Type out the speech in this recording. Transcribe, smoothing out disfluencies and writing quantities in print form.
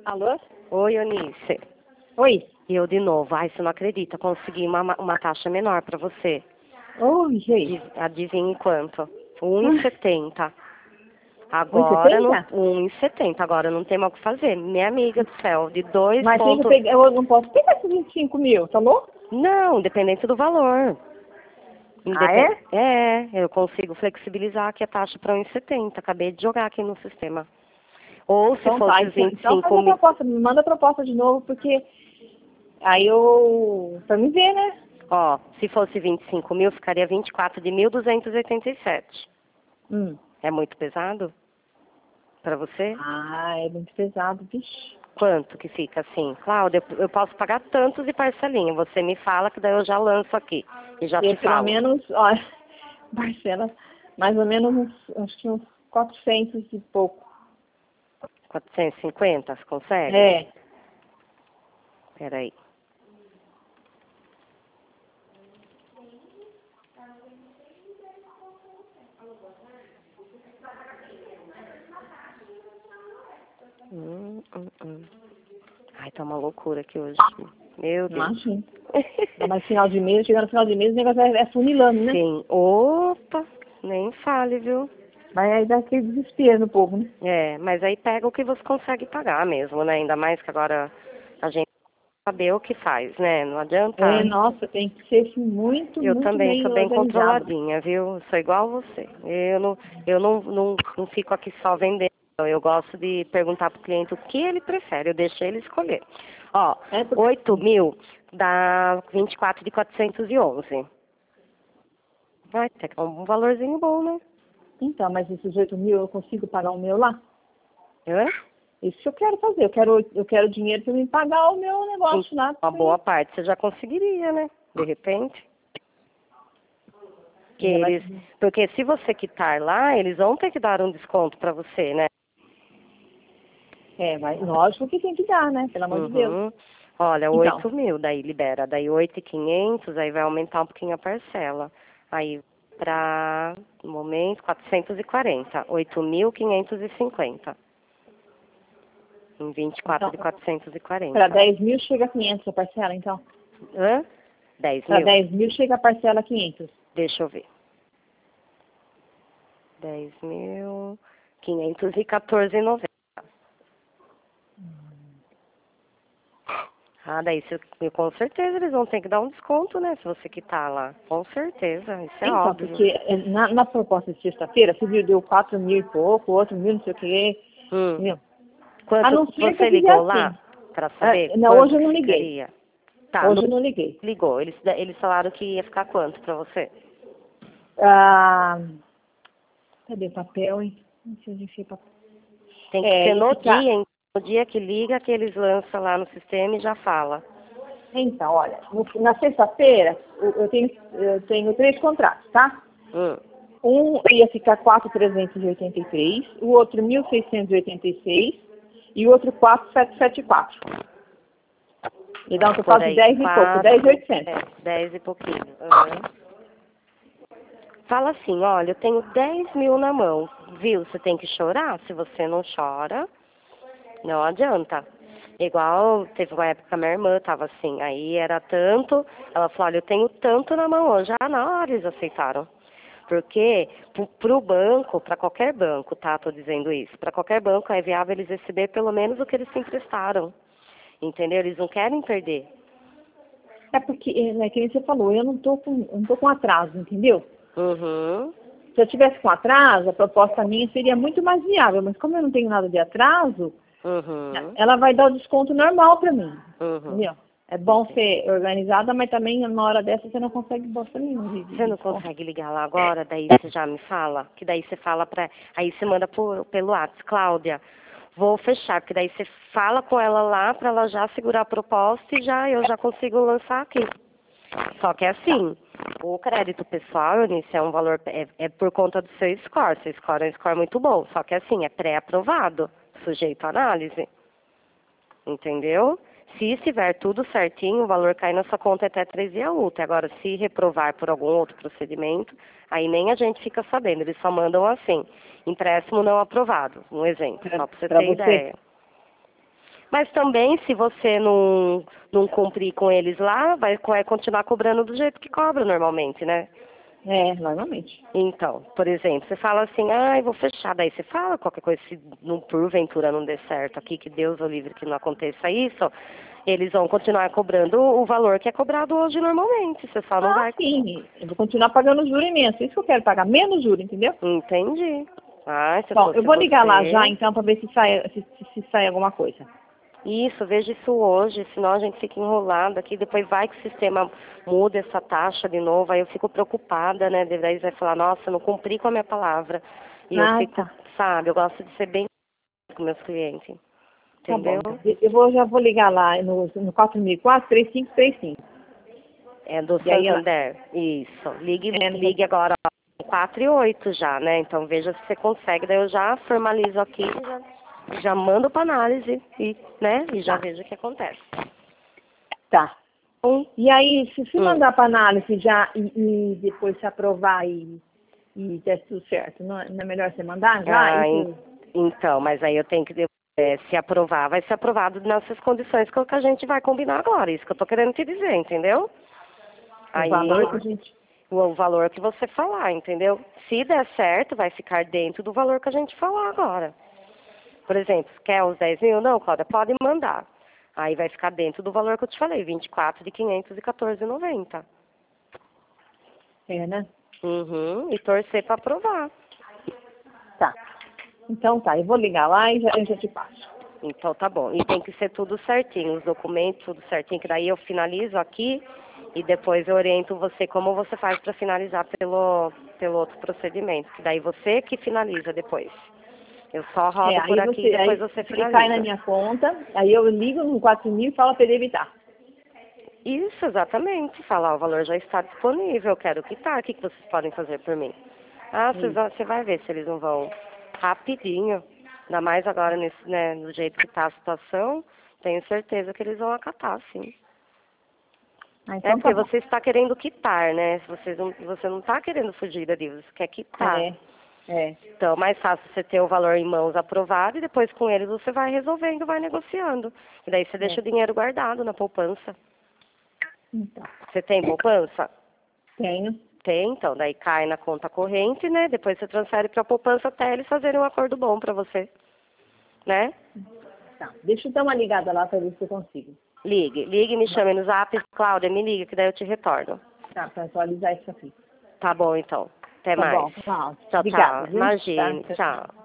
Alô? Oi, Eunice. Oi. Eu de novo. Ai, você não acredita. Consegui uma taxa menor para você. Oi, gente. Adivinha quanto? 1,70. Agora, no 1,70? 1,70. Agora não tem mais o que fazer. Minha amiga do céu, de 2 Mas tem que pontos... pegar, eu não posso pegar esses 25 mil, tá bom? Não, independente do valor. Ah, é? Eu consigo flexibilizar aqui a taxa para 1,70. Acabei de jogar aqui no sistema. Ou se Então tá. fosse Então faz 25 a mil... proposta, me manda a proposta de novo, porque aí eu... pra me ver, né? Ó, se fosse 25 mil, ficaria 24 de 1.287. Hum. É muito pesado para você? Ah, é muito pesado, bicho. Quanto que fica assim? Cláudia, eu posso pagar tantos de parcelinha. Você me fala que daí eu já lanço aqui e já te Pelo falo. menos, olha, Marcela, mais ou menos acho que uns 400 e pouco. 450, você consegue? É. Peraí. Hum. Ai, tá uma loucura aqui hoje. Meu Deus. Imagina. Mas final de mês, chegando no final de mês, o negócio é funilando, né? Sim. Opa, nem fale, viu? Mas aí dá aquele desespero no povo, né? É, mas aí pega o que você consegue pagar mesmo, né? Ainda mais que agora a gente saber o que faz, né? Não É, adianta. nossa, tem que ser assim, muito, Eu muito também bem sou bem organizado. controladinha, viu? Sou igual você. Eu não fico aqui só vendendo. Eu gosto de perguntar pro cliente o que ele prefere. Eu deixo ele escolher. Ó, É, 8 mil dá 24 de 411. Vai ter que dar um valorzinho bom, né? então, mas esses 8 mil eu consigo pagar o meu lá? Hã? Isso que eu quero fazer. Eu quero dinheiro para me pagar o meu negócio lá. Uma boa parte você já conseguiria, né? De repente. Ainda mais... Porque se você quitar lá, eles vão ter que dar um desconto para você, né? É, mas lógico que tem que dar, né? Pelo amor de Deus. Uhum. Olha, Então, 8 mil, daí libera. Daí 8.500, aí vai aumentar um pouquinho a parcela. Aí para, no momento, 440. 8.550. Em 24 de então para 440. 10 mil chega a 500 a parcela, então. Hã? 10 Para mil? 10 mil chega a parcela 500. Deixa eu ver. 10.514,90. Ah, daí com certeza eles vão ter que dar um desconto, né? Se você quitar lá. Com certeza, isso é Então, óbvio. porque na proposta de sexta-feira, você viu, deu 4 mil e pouco, outro mil, não sei o quê, Hum. entendeu? A Quanto não ser que eu você fizer ligou assim. lá para Ah, saber não, quanto hoje eu que não liguei. ficaria? Tá, Hoje eu não liguei. ligou. Eles falaram que ia ficar quanto para você? Ah, cadê o papel, hein? Não sei onde enfia papel. Tem que É, ser ia no ficar... dia, hein? No dia que liga, que eles lançam lá no sistema e já fala. Então, olha, na sexta-feira eu tenho 3 contratos, tá? Hum. Um ia ficar 4.383, o outro 1.686 e o outro 4.774. E dá um total Por de aí, 10 e pouco, 10.800. 10 e pouquinho. Uhum. Fala assim, olha, eu tenho 10 mil na mão, viu? Você tem que chorar. Se você não chora, não adianta. Igual, teve uma época que a minha irmã tava assim, aí era tanto, ela falou, olha, eu tenho tanto na mão hoje. Já na hora eles aceitaram. Porque pro banco, para qualquer banco, tá? Tô dizendo isso. Para qualquer banco é viável eles receber pelo menos o que eles se emprestaram. Entendeu? Eles não querem perder. É porque, né, que nem você falou, eu não tô com atraso, entendeu? Uhum. Se eu tivesse com atraso, a proposta minha seria muito mais viável, mas como eu não tenho nada de atraso, Uhum. ela vai dar o desconto normal para mim, Uhum. entendeu? É bom ser organizada, mas também na hora dessa você não consegue bosta nenhuma Você de não desconto. consegue ligar lá agora, daí você já me fala, que daí você fala aí você manda pelo WhatsApp, Cláudia, vou fechar, porque daí você fala com ela lá pra ela já segurar a proposta e eu já consigo lançar aqui. Só que é assim, o crédito pessoal, Eunice, é um valor, é por conta do seu score. Seu score é um score muito bom, só que assim, é pré-aprovado, sujeito à análise. Entendeu? Se estiver tudo certinho, o valor cai na sua conta até 3 dias úteis. Agora, se reprovar por algum outro procedimento, aí nem a gente fica sabendo. Eles só mandam assim, empréstimo não aprovado. Um exemplo, só para você Para ter você? ideia. Mas também, se você não cumprir com eles lá, vai continuar cobrando do jeito que cobra normalmente, né? É, normalmente. Então, por exemplo, você fala assim, ai, vou fechar. Daí você fala qualquer coisa, se não, porventura não der certo aqui, que Deus o livre que não aconteça isso, eles vão continuar cobrando o valor que é cobrado hoje normalmente. Você só não vai... Sim, eu vou continuar pagando juro imenso. Isso que eu quero pagar, menos juro, entendeu? Entendi. Ah, se Bom, fosse eu vou ligar lá você... já, então, para ver se sai alguma coisa. Isso, veja isso hoje, senão a gente fica enrolado aqui, depois vai que o sistema muda essa taxa de novo, aí eu fico preocupada, né? Daí vai falar, nossa, não cumpri com a minha palavra. E eu fico, Tá. sabe, eu gosto de ser bem com meus clientes, Tá bom, entendeu? então. Já vou ligar lá no 4004-3535. É do E aí ela... Santander, isso. É, Ligue agora, ó, 4 e 8 já, né? Então veja se você consegue, daí eu já formalizo aqui, já mando para análise, e, né? E já vejo o que acontece. Tá. E aí, se Hum. mandar para análise já e depois se aprovar e der tudo certo, não é melhor você mandar já? Então, mas aí eu tenho que se aprovar, vai ser aprovado nessas condições que a gente vai combinar agora, isso que eu tô querendo te dizer, entendeu? O valor que a gente... O valor que você falar, entendeu? Se der certo, vai ficar dentro do valor que a gente falar agora. Por exemplo, quer os 10 mil? Não, Cláudia, pode mandar. Aí vai ficar dentro do valor que eu te falei, 24 de 514,90. É, né? Uhum, e torcer para aprovar. Tá. Então tá, eu vou ligar lá e eu já te passo. Então tá bom. E tem que ser tudo certinho, os documentos, tudo certinho, que daí eu finalizo aqui e depois eu oriento você como você faz para finalizar pelo outro procedimento. Que daí você que finaliza depois. Eu só rodo por aqui e depois você finaliza. Cai na minha conta, aí eu ligo no 4.000 e falo para ele evitar. Isso, exatamente. Falar, o valor já está disponível, eu quero quitar. O que vocês podem fazer por mim? Ah, você vai ver se eles não vão rapidinho. Ainda mais agora, né, do jeito que está a situação, tenho certeza que eles vão acatar, sim. Então Porque você está querendo quitar, né? Você não está querendo fugir da dívida, você quer quitar. Então, é mais fácil você ter o valor em mãos aprovado e depois com eles você vai resolvendo, vai negociando. E daí você deixa o dinheiro guardado na poupança. Então. Você tem poupança? Tenho. Tem, então. Daí cai na conta corrente, né? Depois você transfere para a poupança até eles fazerem um acordo bom para você. Né? Tá. Deixa eu dar uma ligada lá para ver se eu consigo. Ligue, me chame no zap, Cláudia, me liga que daí eu te retorno. Tá, para atualizar isso aqui. Tá bom, então. Até mais. Bom, tchau. Tchau, Obrigada, tchau. viu? Imagine, Tá, tchau.